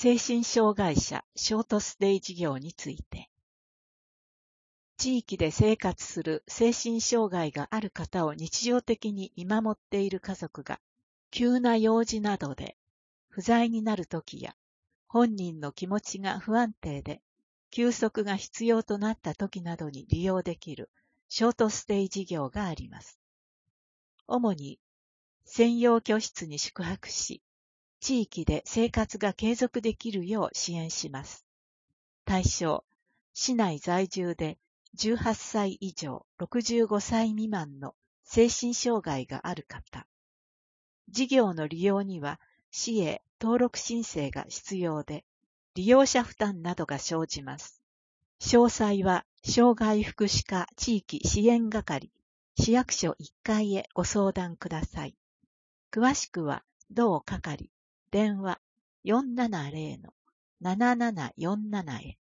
精神障害者ショートステイ事業について、地域で生活する精神障害がある方を日常的に見守っている家族が、急な用事などで不在になるときや、本人の気持ちが不安定で、休息が必要となったときなどに利用できるショートステイ事業があります。主に専用居室に宿泊し、地域で生活が継続できるよう支援します。対象、市内在住で18歳以上65歳未満の精神障害がある方。事業の利用には市へ登録申請が必要で、利用者負担などが生じます。詳細は障害福祉課地域支援係、市役所1階へご相談ください。詳しくは同係、電話470-7747へ。